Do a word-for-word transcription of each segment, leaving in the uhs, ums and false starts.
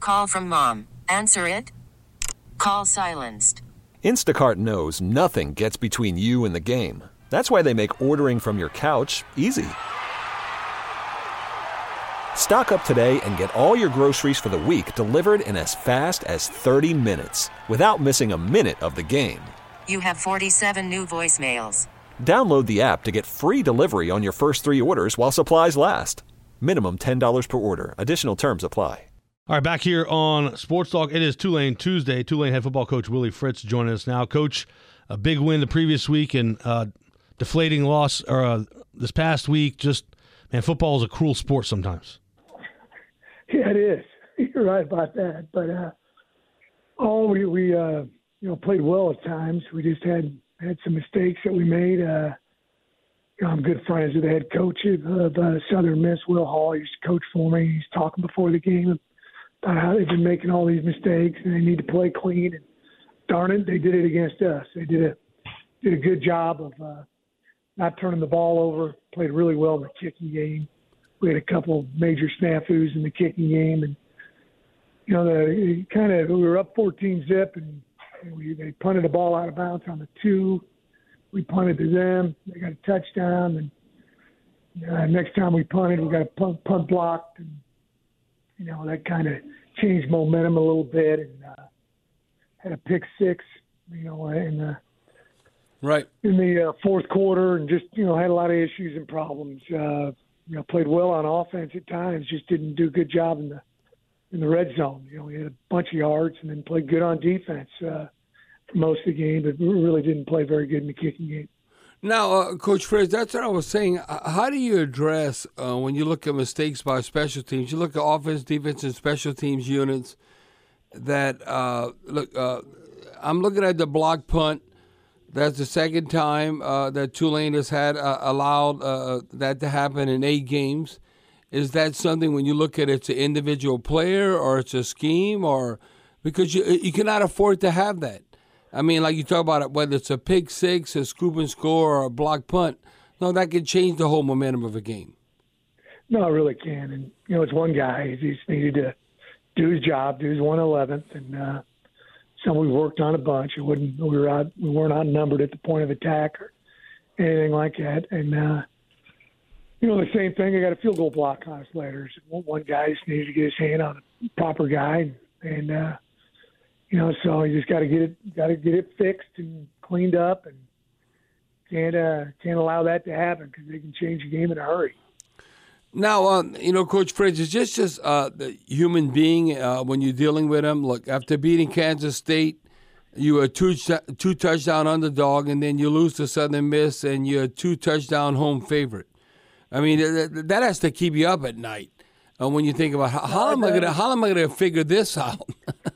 Call from mom. Answer it. Call silenced. Instacart knows nothing gets between you and the game. That's why they make ordering from your couch easy. Stock up today and get all your groceries for the week delivered in as fast as thirty minutes without missing a minute of the game. You have forty-seven new voicemails. Download the app to get free delivery on your first three orders while supplies last. Minimum ten dollars per order. Additional terms apply. All right, back here on Sports Talk. It is Tulane Tuesday. Tulane head football coach Willie Fritz joining us now. Coach, a big win the previous week and uh, deflating loss or uh, this past week. Just, man, football is a cruel sport sometimes. Yeah, it is. You're right about that. But uh, oh, we we uh, you know played well at times. We just had had some mistakes that we made. Uh, you know, I'm good friends with the head coach of uh, Southern Miss, Will Hall. He used to coach for me. He's talking before the game about how they've been making all these mistakes and they need to play clean. And darn it, they did it against us. They did a did a good job of uh, not turning the ball over. Played really well in the kicking game. We had a couple of major snafus in the kicking game, and you know, the kind of we were up fourteen zip, and, and we they punted the ball out of bounds on the two. We punted to them. They got a touchdown, and uh, next time we punted, we got a punt, punt blocked, and you know that kind of changed momentum a little bit, and uh, had a pick six, you know, in the right in the uh, fourth quarter, and just you know had a lot of issues and problems. Uh, You know, played well on offense at times, just didn't do a good job in the in the red zone. You know, we had a bunch of yards and then played good on defense uh, for most of the game, but we really didn't play very good in the kicking game. Now, uh, Coach Fritz, that's what I was saying. How do you address uh, when you look at mistakes by special teams? You look at offense, defense, and special teams units. That uh, look, uh, I'm looking at the block punt. That's the second time uh, that Tulane has had uh, allowed uh, that to happen in eight games. Is that something when you look at it, it's an individual player or it's a scheme, or because you you cannot afford to have that? I mean, like you talk about it, whether it's a pick six, a scoop and score, or a block punt. No, that can change the whole momentum of a game. No, it really can. And you know, it's one guy. He just needed to do his job, do his one eleventh, and. Uh, So we worked on a bunch. It wouldn't. We were out. We weren't outnumbered at the point of attack or anything like that. And uh, you know, the same thing. I got a field goal block on us later. So one guy just needed to get his hand on a proper guy, and uh, you know, so you just got to get it. Got to get it fixed and cleaned up, and can't uh, can't allow that to happen because they can change the game in a hurry. Now, um, you know, Coach Fritz, it's just, just uh, the human being uh, when you're dealing with him. Look, after beating Kansas State, you were a two, two touchdown underdog, and then you lose to Southern Miss, and you're a two touchdown home favorite. I mean, that, that has to keep you up at night uh, when you think about how, how am I gonna how am I gonna figure this out?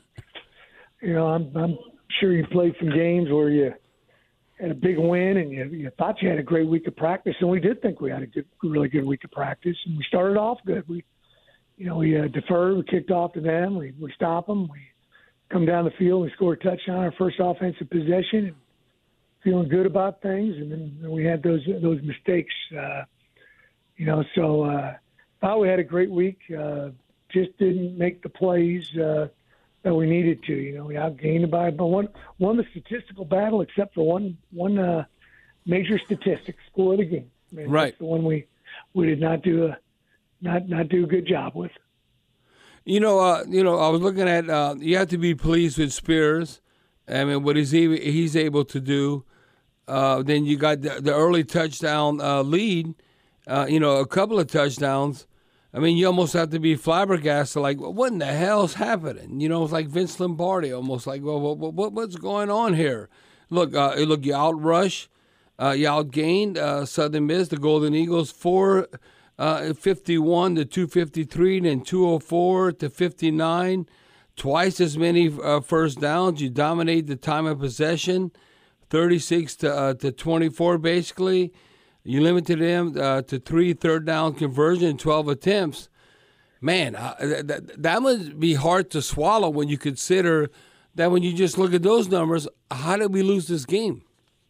You know, I'm I'm sure you played some games where you had a big win, and you, you thought you had a great week of practice, and we did think we had a good, really good week of practice, and we started off good. We, you know, we uh, deferred, we kicked off to them, we we stop them, we come down the field, we score a touchdown, our first offensive possession, and feeling good about things, and then we had those those mistakes, uh, you know. So uh, thought we had a great week, uh, just didn't make the plays. Uh, that we needed to, you know, we outgained by, but won, won the statistical battle except for one one uh, major statistic, score of the game. I mean, right, that's the one we we did not do a not not do a good job with. You know, uh, you know, I was looking at. Uh, you have to be pleased with Spears. I mean, what he's able, he's able to do. Uh, then you got the, the early touchdown uh, lead. Uh, you know, a couple of touchdowns. I mean, you almost have to be flabbergasted, like, what in the hell's happening? You know, it's like Vince Lombardi, almost like, well, what, what, what's going on here? Look, uh, look, you outrush, uh, you outgained uh, Southern Miss, the Golden Eagles, four fifty-one to two fifty-three, then two oh four to fifty-nine, twice as many uh, first downs. You dominate the time of possession, thirty-six to uh, to twenty-four, basically. You limited them uh, to three third down conversion, twelve attempts. Man, uh, that, that must be hard to swallow when you consider that when you just look at those numbers, how did we lose this game?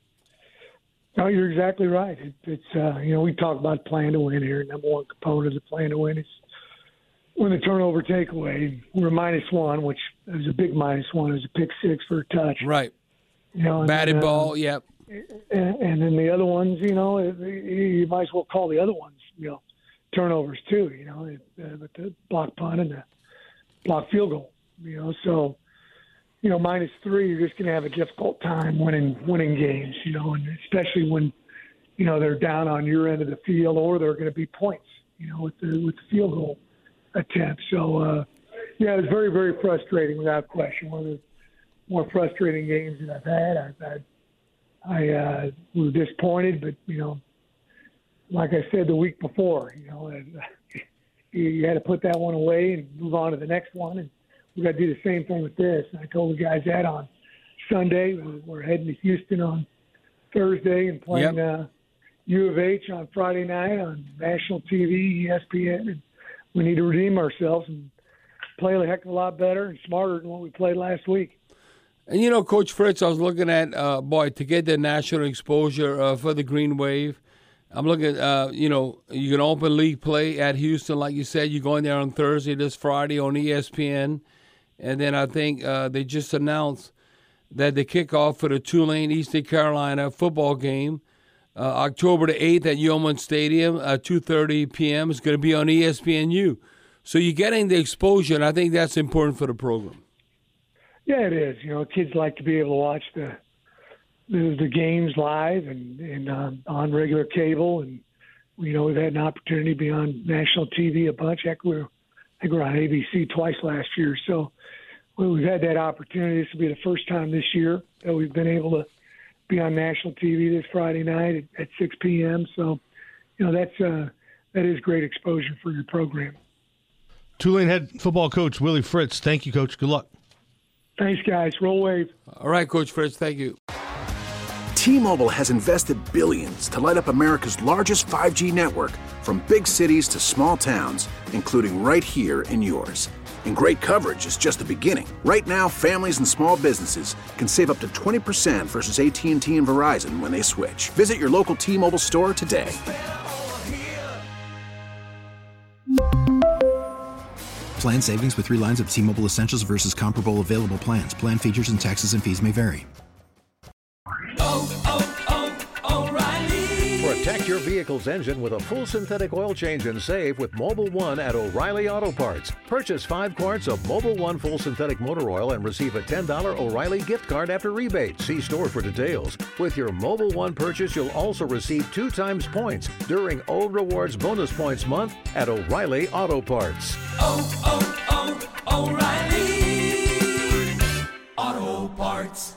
No, you're exactly right. It, it's, uh, you know, we talk about playing to win here. Number one component of the playing to win is when the turnover takeaway, we were minus one, which was a big minus one. It was a pick six for a touch. Right. You know, batted then, uh, ball, yep. And, and then the other ones, you know, you might as well call the other ones, you know, turnovers too, you know, uh, with the block punt and the block field goal, you know. So, you know, minus three, you're just going to have a difficult time winning winning games, you know, and especially when, you know, they're down on your end of the field or they're going to be points, you know, with the with the field goal attempt. So, uh, yeah, it was very, very frustrating without question. One of the more frustrating games that I've had. I've had I uh, was disappointed, but, you know, like I said the week before, you know, you, you had to put that one away and move on to the next one. And we got to do the same thing with this. And I told the guys that on Sunday. We're heading to Houston on Thursday and playing yep. uh, U of H on Friday night on national T V, E S P N. And we need to redeem ourselves and play a heck of a lot better and smarter than what we played last week. And, you know, Coach Fritz, I was looking at, uh, boy, to get the national exposure uh, for the Green Wave, I'm looking at, uh, you know, you can open league play at Houston, like you said. You're going there on Thursday, this Friday on E S P N. And then I think uh, they just announced that the kickoff for the Tulane Eastern Carolina football game, uh, October the eighth at Yeoman Stadium, uh, two thirty p.m. is going to be on E S P N U. So you're getting the exposure, and I think that's important for the program. Yeah, it is. You know, kids like to be able to watch the the, the games live and, and um, on regular cable. And, you know, we've had an opportunity to be on national T V a bunch. Heck, we were, I think we were on A B C twice last year. So well, we've had that opportunity. This will be the first time this year that we've been able to be on national T V this Friday night at, at six p.m. So, you know, that's uh, that is great exposure for your program. Tulane head football coach Willie Fritz. Thank you, Coach. Good luck. Thanks, guys. Roll Wave. All right, Coach Fritz. Thank you. T-Mobile has invested billions to light up America's largest five G network, from big cities to small towns, including right here in yours. And great coverage is just the beginning. Right now, families and small businesses can save up to twenty percent versus A T and T and Verizon when they switch. Visit your local T-Mobile store today. Plan savings with three lines of T-Mobile Essentials versus comparable available plans. Plan features and taxes and fees may vary. Oh, oh, oh, O'Reilly. Protect your vehicle's engine with a full synthetic oil change and save with Mobil one at O'Reilly Auto Parts. Purchase five quarts of Mobil one full synthetic motor oil and receive a ten dollars O'Reilly gift card after rebate. See store for details. With your Mobil one purchase, you'll also receive two times points during O Rewards Bonus Points Month at O'Reilly Auto Parts. Oh, oh, oh, O'Reilly Auto Parts.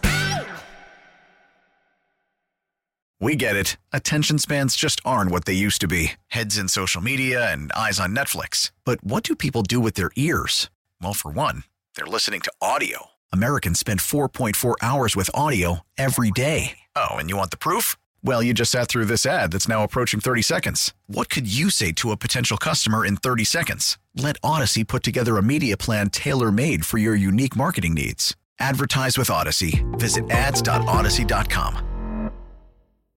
We get it. Attention spans just aren't what they used to be. Heads in social media and eyes on Netflix. But what do people do with their ears? Well, for one, they're listening to audio. Americans spend four point four hours with audio every day. Oh, and you want the proof? Well, you just sat through this ad that's now approaching thirty seconds. What could you say to a potential customer in thirty seconds? Let Odyssey put together a media plan tailor-made for your unique marketing needs. Advertise with Odyssey. Visit ads dot odyssey dot com.